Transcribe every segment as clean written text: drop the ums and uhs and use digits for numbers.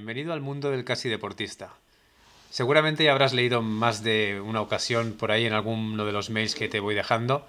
bienvenido al mundo del casi deportista. Seguramente ya habrás leído más de una ocasión por ahí en alguno de los mails que te voy dejando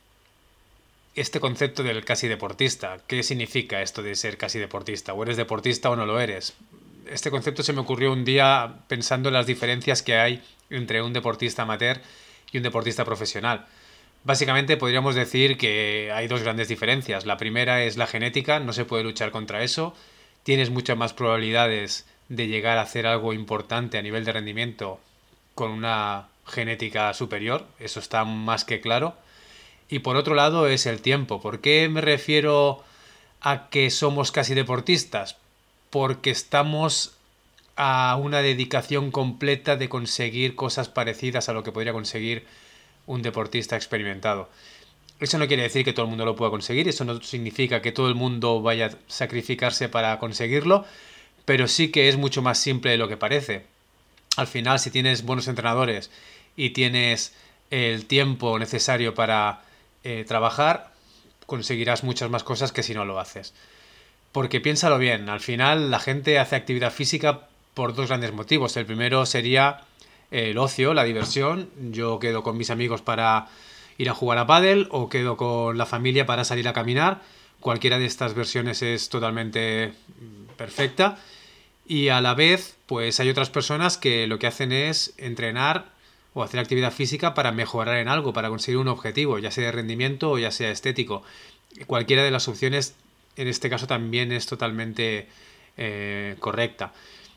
este concepto del casi deportista. ¿Qué significa esto de ser casi deportista? ¿O eres deportista o no lo eres? Este concepto se me ocurrió un día pensando en las diferencias que hay entre un deportista amateur y un deportista profesional. Básicamente podríamos decir que hay dos grandes diferencias. La primera es la genética, no se puede luchar contra eso. Tienes muchas más probabilidades de llegar a hacer algo importante a nivel de rendimiento con una genética superior, eso está más que claro. Y por otro lado es el tiempo. ¿Por qué me refiero a que somos casi deportistas? Porque estamos a una dedicación completa de conseguir cosas parecidas a lo que podría conseguir un deportista experimentado. Eso no quiere decir que todo el mundo lo pueda conseguir, eso no significa que todo el mundo vaya a sacrificarse para conseguirlo, pero sí que es mucho más simple de lo que parece. Al final, si tienes buenos entrenadores y tienes el tiempo necesario para trabajar, conseguirás muchas más cosas que si no lo haces. Porque piénsalo bien, al final la gente hace actividad física por dos grandes motivos. El primero sería el ocio, la diversión. Yo quedo con mis amigos para ir a jugar a pádel o quedo con la familia para salir a caminar. Cualquiera de estas versiones es totalmente perfecta. Y a la vez, pues hay otras personas que lo que hacen es entrenar o hacer actividad física para mejorar en algo, para conseguir un objetivo, ya sea de rendimiento o ya sea estético. Cualquiera de las opciones, en este caso, también es totalmente correcta.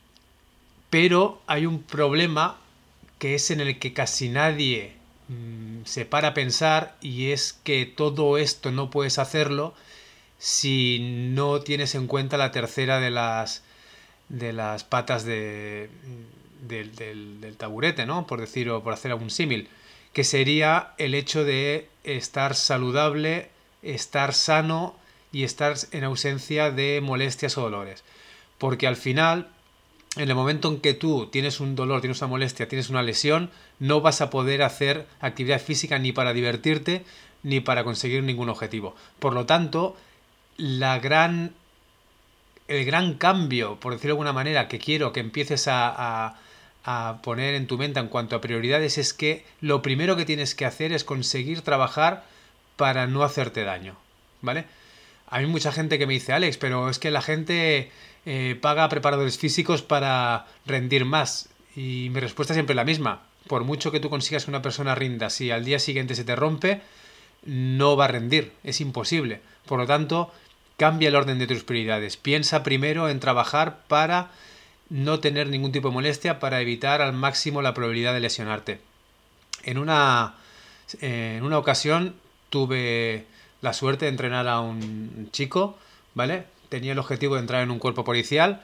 Pero hay un problema que es en el que casi nadie se para a pensar, y es que todo esto no puedes hacerlo si no tienes en cuenta la tercera de las patas del taburete, ¿no? Por decir o por hacer algún símil, que sería el hecho de estar saludable, estar sano y estar en ausencia de molestias o dolores. Porque al final, en el momento en que tú tienes un dolor, tienes una molestia, tienes una lesión, no vas a poder hacer actividad física ni para divertirte ni para conseguir ningún objetivo. Por lo tanto, la gran el gran cambio, por decirlo de alguna manera, que quiero que empieces a poner en tu mente en cuanto a prioridades es que lo primero que tienes que hacer es conseguir trabajar para no hacerte daño, ¿vale? Hay mucha gente que me dice, Alex, pero es que la gente paga a preparadores físicos para rendir más. Y mi respuesta es siempre la misma. Por mucho que tú consigas que una persona rinda, si al día siguiente se te rompe, no va a rendir, es imposible. Por lo tanto, cambia el orden de tus prioridades. Piensa primero en trabajar para no tener ningún tipo de molestia, para evitar al máximo la probabilidad de lesionarte. En una, en una ocasión tuve la suerte de entrenar a un chico, ¿vale? Tenía el objetivo de entrar en un cuerpo policial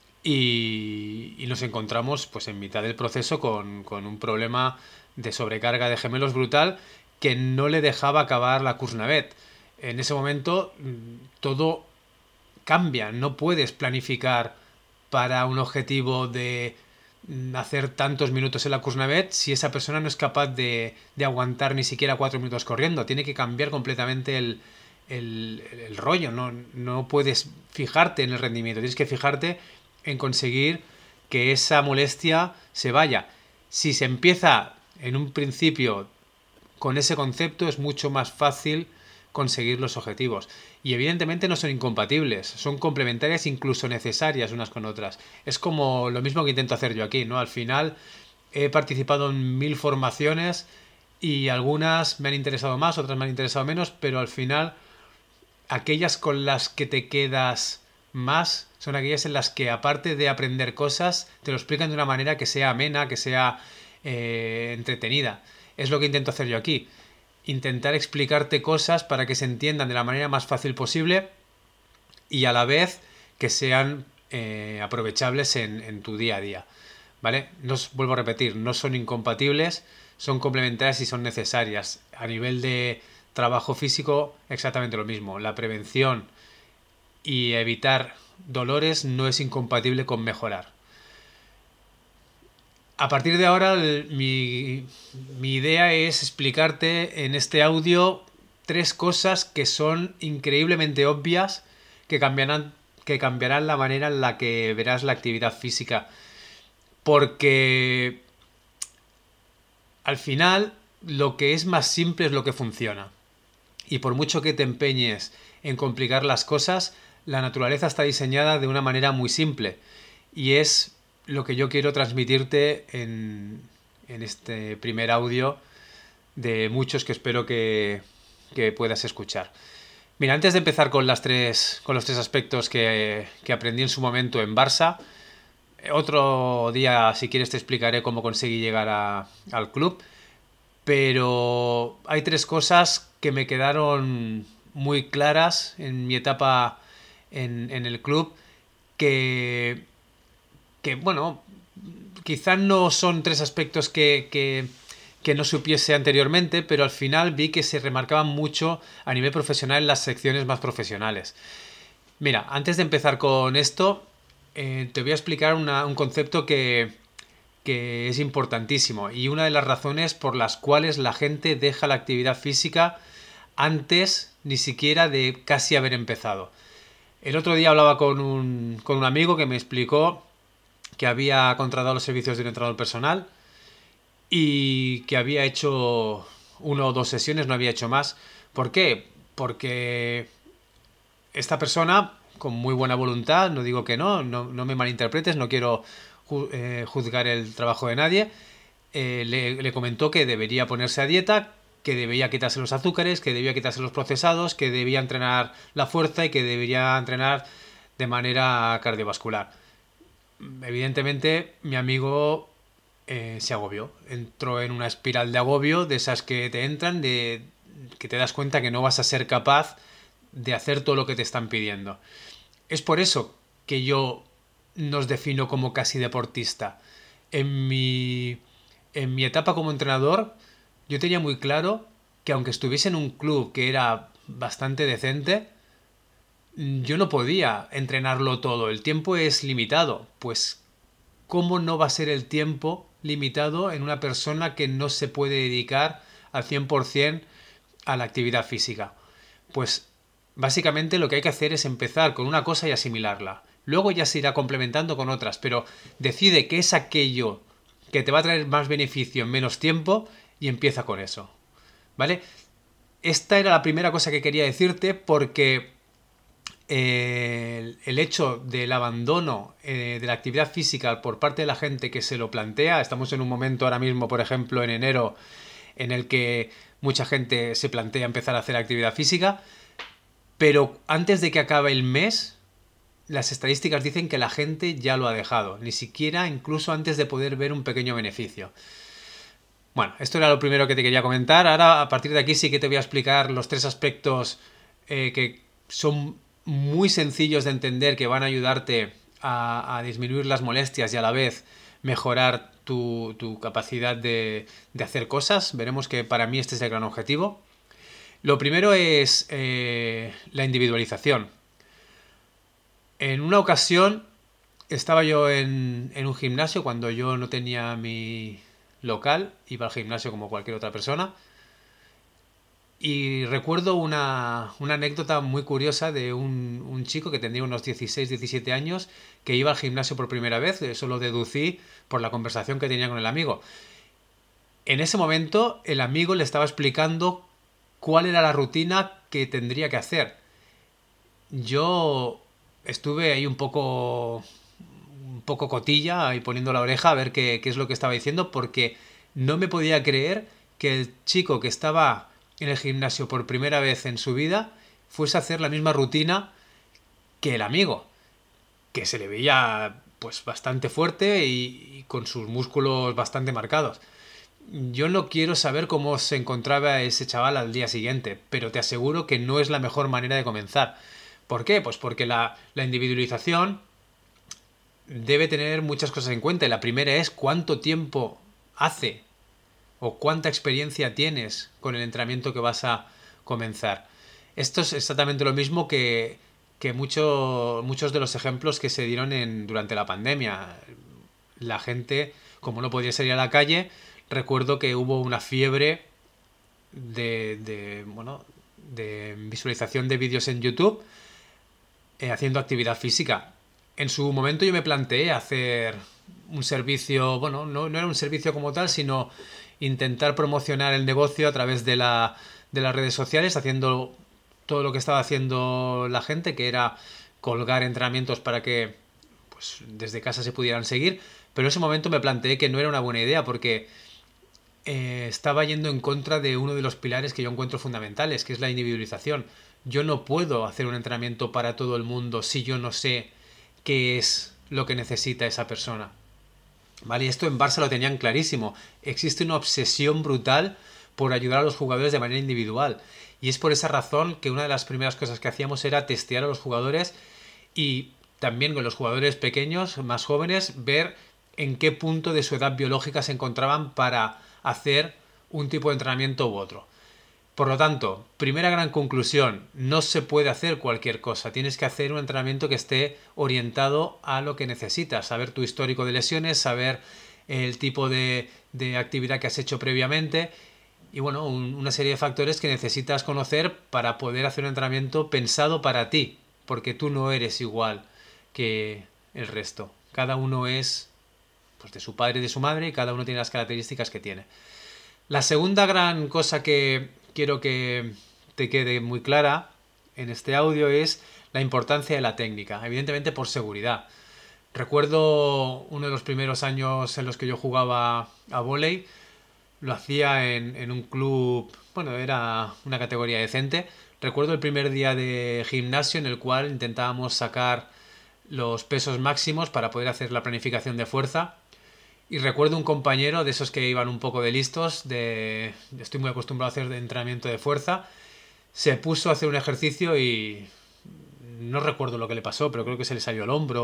y nos encontramos pues en mitad del proceso con un problema de sobrecarga de gemelos brutal que no le dejaba acabar la Kursnavet. En ese momento todo cambia, no puedes planificar para un objetivo de hacer tantos minutos en la Kursnavet si esa persona no es capaz de aguantar ni siquiera 4 minutos corriendo. Tiene que cambiar completamente el rollo. No, no puedes fijarte en el rendimiento, tienes que fijarte en conseguir que esa molestia se vaya. Si se empieza en un principio con ese concepto es mucho más fácil conseguir los objetivos. Y evidentemente no son incompatibles, son complementarias, incluso necesarias unas con otras. Es como lo mismo que intento hacer yo aquí, ¿no? Al final he participado en 1000 formaciones y algunas me han interesado más, otras me han interesado menos, pero al final aquellas con las que te quedas más son aquellas en las que aparte de aprender cosas te lo explican de una manera que sea amena, que sea entretenida. Es lo que intento hacer yo aquí. Intentar explicarte cosas para que se entiendan de la manera más fácil posible y a la vez que sean aprovechables en tu día a día. ¿Vale? No os vuelvo a repetir, no son incompatibles, son complementarias y son necesarias. A nivel de trabajo físico, exactamente lo mismo. La prevención y evitar dolores no es incompatible con mejorar. A partir de ahora, mi idea es explicarte en este audio tres cosas que son increíblemente obvias, que cambiarán que cambiarán la manera en la que verás la actividad física. Porque al final lo que es más simple es lo que funciona. Y por mucho que te empeñes en complicar las cosas, la naturaleza está diseñada de una manera muy simple. Y es lo que yo quiero transmitirte en este primer audio de muchos que espero que puedas escuchar. Mira, antes de empezar con los tres aspectos que aprendí en su momento en Barça, otro día, si quieres, te explicaré cómo conseguí llegar al club. Pero hay tres cosas que me quedaron muy claras en mi etapa en el club que, bueno, quizás no son tres aspectos que no supiese anteriormente, pero al final vi que se remarcaban mucho a nivel profesional en las secciones más profesionales. Mira, antes de empezar con esto, te voy a explicar un concepto que es importantísimo y una de las razones por las cuales la gente deja la actividad física antes ni siquiera de casi haber empezado. El otro día hablaba con un amigo que me explicó que había contratado los servicios de un entrenador personal y que había hecho 1 o 2 sesiones, no había hecho más. ¿Por qué? Porque esta persona, con muy buena voluntad, no digo que no me malinterpretes, no quiero juzgar el trabajo de nadie, le comentó que debería ponerse a dieta, que debía quitarse los azúcares, que debía quitarse los procesados, que debía entrenar la fuerza y que debería entrenar de manera cardiovascular. Evidentemente, mi amigo se agobió. Entró en una espiral de agobio, de esas que te entran, de que te das cuenta que no vas a ser capaz de hacer todo lo que te están pidiendo. Es por eso que yo nos defino como casi deportista. En mi, en mi etapa como entrenador, yo tenía muy claro que aunque estuviese en un club que era bastante decente, yo no podía entrenarlo todo. El tiempo es limitado. Pues, ¿cómo no va a ser el tiempo limitado en una persona que no se puede dedicar al 100% a la actividad física? Pues básicamente lo que hay que hacer es empezar con una cosa y asimilarla. Luego ya se irá complementando con otras, pero decide qué es aquello que te va a traer más beneficio en menos tiempo y empieza con eso. ¿Vale? Esta era la primera cosa que quería decirte porque el hecho del abandono de la actividad física por parte de la gente que se lo plantea, estamos en un momento ahora mismo, por ejemplo, en enero, en el que mucha gente se plantea empezar a hacer actividad física, pero antes de que acabe el mes, las estadísticas dicen que la gente ya lo ha dejado, ni siquiera incluso antes de poder ver un pequeño beneficio. Bueno, esto era lo primero que te quería comentar. Ahora, a partir de aquí sí que te voy a explicar los tres aspectos que son muy sencillos de entender, que van a ayudarte a disminuir las molestias y a la vez mejorar tu capacidad de hacer cosas. Veremos que para mí este es el gran objetivo. Lo primero es la individualización. En una ocasión estaba yo en un gimnasio cuando yo no tenía mi local, iba al gimnasio como cualquier otra persona. Y recuerdo una anécdota muy curiosa de un chico que tendría unos 16, 17 años que iba al gimnasio por primera vez. Eso lo deducí por la conversación que tenía con el amigo. En ese momento el amigo le estaba explicando cuál era la rutina que tendría que hacer. Yo estuve ahí un poco cotilla, ahí poniendo la oreja a ver qué es lo que estaba diciendo, porque no me podía creer que el chico que estaba en el gimnasio por primera vez en su vida fuese a hacer la misma rutina que el amigo, que se le veía pues bastante fuerte y con sus músculos bastante marcados. Yo no quiero saber cómo se encontraba ese chaval al día siguiente, pero te aseguro que no es la mejor manera de comenzar. ¿Por qué? Pues porque la individualización debe tener muchas cosas en cuenta. Y la primera es cuánto tiempo hace o cuánta experiencia tienes con el entrenamiento que vas a comenzar. Esto es exactamente lo mismo que muchos de los ejemplos que se dieron durante la pandemia. La gente, como no podía salir a la calle, recuerdo que hubo una fiebre de visualización de vídeos en YouTube haciendo actividad física. En su momento yo me planteé hacer un servicio, bueno, no era un servicio como tal, sino intentar promocionar el negocio a través de las redes sociales, haciendo todo lo que estaba haciendo la gente, que era colgar entrenamientos para que pues, desde casa se pudieran seguir. Pero en ese momento me planteé que no era una buena idea porque estaba yendo en contra de uno de los pilares que yo encuentro fundamentales, que es la individualización. Yo no puedo hacer un entrenamiento para todo el mundo si yo no sé qué es lo que necesita esa persona. ¿Vale? Y esto en Barça lo tenían clarísimo. Existe una obsesión brutal por ayudar a los jugadores de manera individual. Y es por esa razón que una de las primeras cosas que hacíamos era testear a los jugadores y también con los jugadores pequeños, más jóvenes, ver en qué punto de su edad biológica se encontraban para hacer un tipo de entrenamiento u otro. Por lo tanto, primera gran conclusión, no se puede hacer cualquier cosa. Tienes que hacer un entrenamiento que esté orientado a lo que necesitas, saber tu histórico de lesiones, saber el tipo de actividad que has hecho previamente y bueno, una serie de factores que necesitas conocer para poder hacer un entrenamiento pensado para ti, porque tú no eres igual que el resto. Cada uno es pues, de su padre y de su madre y cada uno tiene las características que tiene. La segunda gran cosa que quiero que te quede muy clara en este audio es la importancia de la técnica, evidentemente por seguridad. Recuerdo uno de los primeros años en los que yo jugaba a vóley, lo hacía en un club, bueno, era una categoría decente. Recuerdo el primer día de gimnasio en el cual intentábamos sacar los pesos máximos para poder hacer la planificación de fuerza. Y recuerdo un compañero de esos que iban un poco de listos, estoy muy acostumbrado a hacer de entrenamiento de fuerza, se puso a hacer un ejercicio y no recuerdo lo que le pasó, pero creo que se le salió el hombro.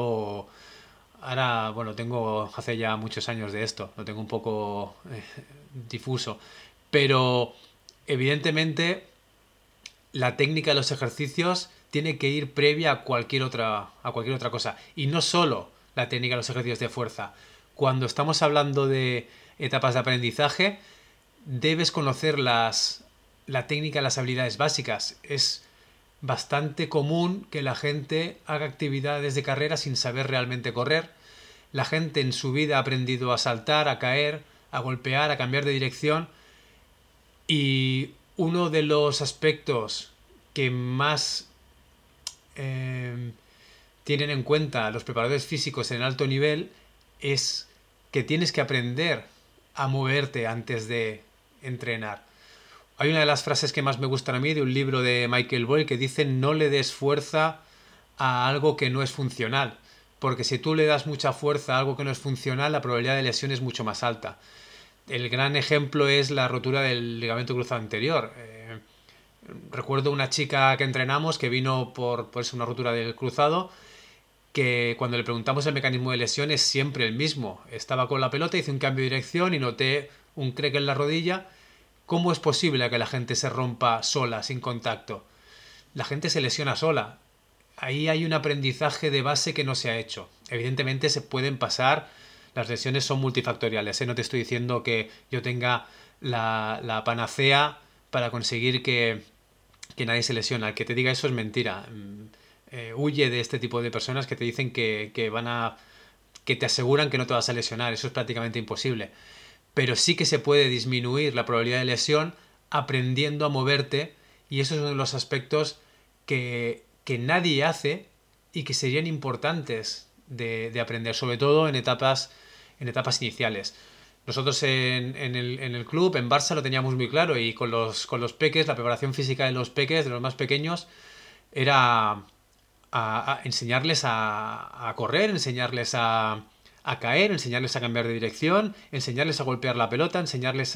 Ahora, bueno, tengo hace ya muchos años de esto, lo tengo un poco difuso, pero evidentemente la técnica de los ejercicios tiene que ir previa a cualquier otra cosa y no solo la técnica de los ejercicios de fuerza. Cuando estamos hablando de etapas de aprendizaje, debes conocer la técnica, las habilidades básicas. Es bastante común que la gente haga actividades de carrera sin saber realmente correr. La gente en su vida ha aprendido a saltar, a caer, a golpear, a cambiar de dirección. Y uno de los aspectos que más tienen en cuenta los preparadores físicos en alto nivel es que tienes que aprender a moverte antes de entrenar. Hay una de las frases que más me gustan a mí de un libro de Michael Boyle que dice no le des fuerza a algo que no es funcional, porque si tú le das mucha fuerza a algo que no es funcional, la probabilidad de lesión es mucho más alta. El gran ejemplo es la rotura del ligamento cruzado anterior. Recuerdo una chica que entrenamos que vino por una rotura del cruzado, que cuando le preguntamos el mecanismo de lesión es siempre el mismo. Estaba con la pelota, hice un cambio de dirección y noté un crack en la rodilla. ¿Cómo es posible que la gente se rompa sola, sin contacto? La gente se lesiona sola. Ahí hay un aprendizaje de base que no se ha hecho. Evidentemente se pueden pasar, las lesiones son multifactoriales. No te estoy diciendo que yo tenga la panacea para conseguir que nadie se lesiona. El que te diga eso es mentira. Huye de este tipo de personas que te dicen que te aseguran que no te vas a lesionar. Eso es prácticamente imposible. Pero sí que se puede disminuir la probabilidad de lesión aprendiendo a moverte, y eso es uno de los aspectos que nadie hace y que serían importantes de aprender, sobre todo en etapas iniciales. Nosotros en el club, en Barça, lo teníamos muy claro, y con los peques, la preparación física de los peques, de los más pequeños, era a enseñarles a correr, enseñarles a caer, enseñarles a cambiar de dirección, enseñarles a golpear la pelota, enseñarles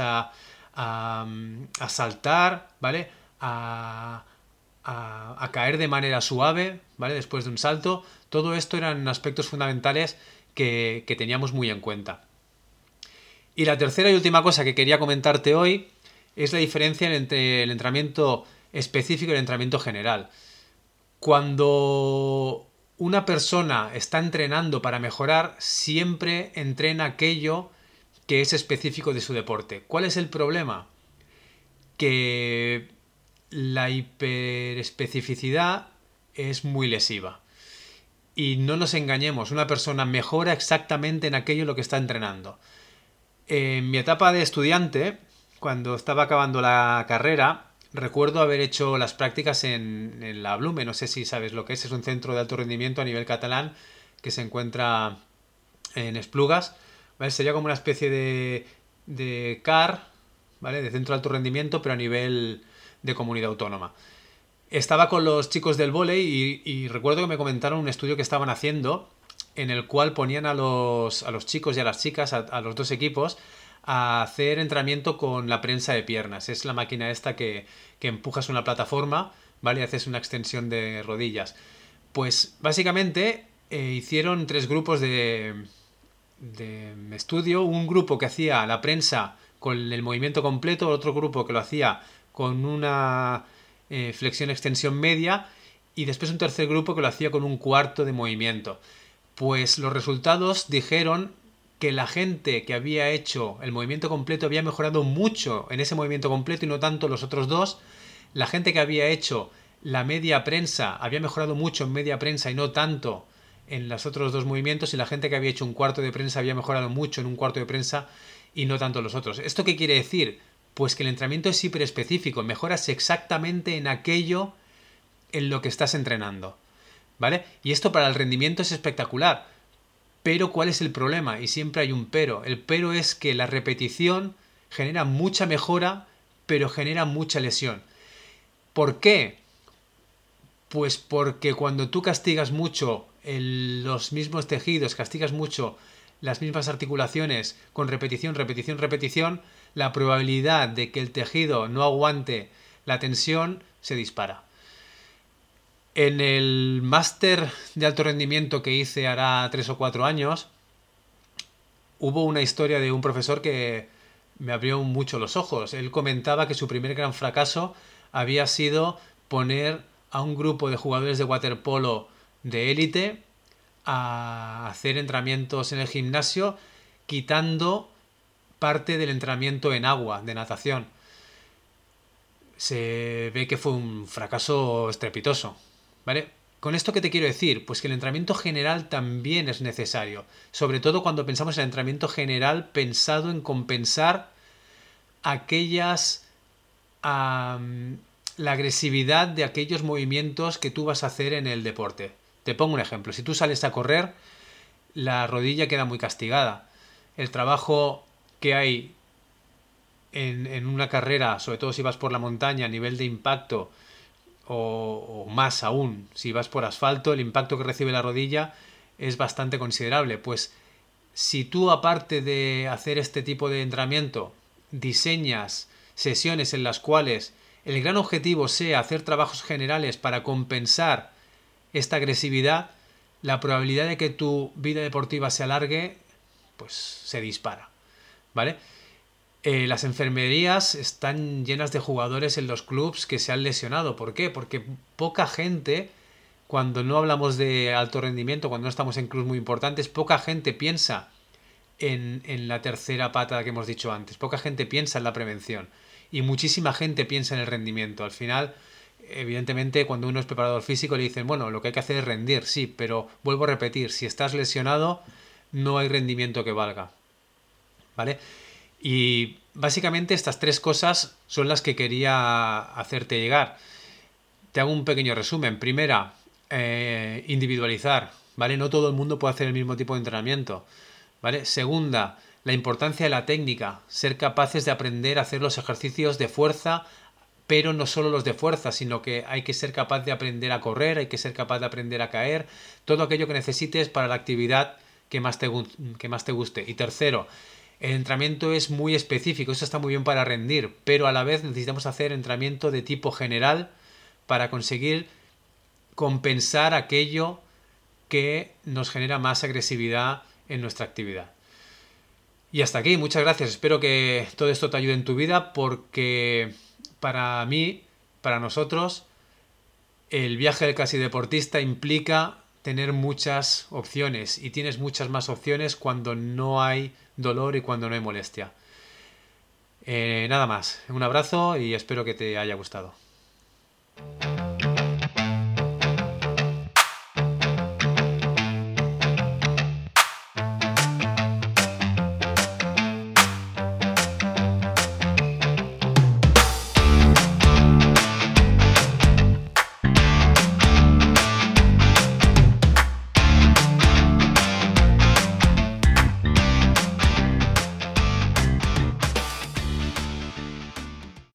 a saltar, ¿vale? A caer de manera suave, ¿vale? Después de un salto. Todo esto eran aspectos fundamentales que teníamos muy en cuenta. Y la tercera y última cosa que quería comentarte hoy es la diferencia entre el entrenamiento específico y el entrenamiento general. Cuando una persona está entrenando para mejorar, siempre entrena aquello que es específico de su deporte. ¿Cuál es el problema? Que la hiperespecificidad es muy lesiva. Y no nos engañemos, una persona mejora exactamente en aquello en lo que está entrenando. En mi etapa de estudiante, cuando estaba acabando la carrera, recuerdo haber hecho las prácticas en la Blume. No sé si sabes lo que es un centro de alto rendimiento a nivel catalán que se encuentra en Esplugas. ¿Vale? Sería como una especie de CAR, ¿vale? De centro de alto rendimiento, pero a nivel de comunidad autónoma. Estaba con los chicos del vóley y recuerdo que me comentaron un estudio que estaban haciendo en el cual ponían a los chicos y a las chicas, a los dos equipos, a hacer entrenamiento con la prensa de piernas. Es la máquina esta que empujas una plataforma, ¿vale? Y haces una extensión de rodillas. Pues básicamente hicieron tres grupos de estudio. Un grupo que hacía la prensa con el movimiento completo, otro grupo que lo hacía con una flexión-extensión media y después un tercer grupo que lo hacía con un cuarto de movimiento. Pues los resultados dijeron que la gente que había hecho el movimiento completo había mejorado mucho en ese movimiento completo y no tanto los otros dos. La gente que había hecho la media prensa había mejorado mucho en media prensa y no tanto en los otros dos movimientos, y la gente que había hecho un cuarto de prensa había mejorado mucho en un cuarto de prensa y no tanto en los otros. ¿Esto qué quiere decir? Pues que el entrenamiento es hiperespecífico, mejoras exactamente en aquello en lo que estás entrenando, ¿vale? Y esto para el rendimiento es espectacular. Pero ¿cuál es el problema? Y siempre hay un pero. El pero es que la repetición genera mucha mejora, pero genera mucha lesión. ¿Por qué? Pues porque cuando tú castigas mucho los mismos tejidos, castigas mucho las mismas articulaciones con repetición, repetición, repetición, la probabilidad de que el tejido no aguante la tensión se dispara. En el máster de alto rendimiento que hice hará 3 o 4 años, hubo una historia de un profesor que me abrió mucho los ojos. Él comentaba que su primer gran fracaso había sido poner a un grupo de jugadores de waterpolo de élite a hacer entrenamientos en el gimnasio, quitando parte del entrenamiento en agua, de natación. Se ve que fue un fracaso estrepitoso, ¿vale? ¿Con esto qué te quiero decir? Pues que el entrenamiento general también es necesario, sobre todo cuando pensamos en el entrenamiento general pensado en compensar aquellas la agresividad de aquellos movimientos que tú vas a hacer en el deporte. Te pongo un ejemplo. Si tú sales a correr, la rodilla queda muy castigada. El trabajo que hay en una carrera, sobre todo si vas por la montaña, a nivel de impacto, o más aún, si vas por asfalto, el impacto que recibe la rodilla es bastante considerable. Pues si tú, aparte de hacer este tipo de entrenamiento, diseñas sesiones en las cuales el gran objetivo sea hacer trabajos generales para compensar esta agresividad, la probabilidad de que tu vida deportiva se alargue, pues se dispara, ¿vale? Las enfermerías están llenas de jugadores en los clubs que se han lesionado. ¿Por qué? Porque poca gente, cuando no hablamos de alto rendimiento, cuando no estamos en clubs muy importantes, poca gente piensa en la tercera pata que hemos dicho antes. Poca gente piensa en la prevención y muchísima gente piensa en el rendimiento. Al final, evidentemente, cuando uno es preparador físico le dicen, bueno, lo que hay que hacer es rendir, sí, pero vuelvo a repetir, si estás lesionado no hay rendimiento que valga, ¿vale? Y básicamente estas tres cosas son las que quería hacerte llegar. Te hago un pequeño resumen. Primera, individualizar, ¿vale? No todo el mundo puede hacer el mismo tipo de entrenamiento, ¿vale? Segunda, la importancia de la técnica, ser capaces de aprender a hacer los ejercicios de fuerza, pero no solo los de fuerza, sino que hay que ser capaz de aprender a correr, hay que ser capaz de aprender a caer, todo aquello que necesites para la actividad que más te guste. Y tercero, el entrenamiento es muy específico, eso está muy bien para rendir, pero a la vez necesitamos hacer entrenamiento de tipo general para conseguir compensar aquello que nos genera más agresividad en nuestra actividad. Y hasta aquí, muchas gracias. Espero que todo esto te ayude en tu vida, porque para mí, para nosotros, el viaje del casi deportista implica tener muchas opciones, y tienes muchas más opciones cuando no hay dolor y cuando no hay molestia. Nada más, un abrazo y espero que te haya gustado.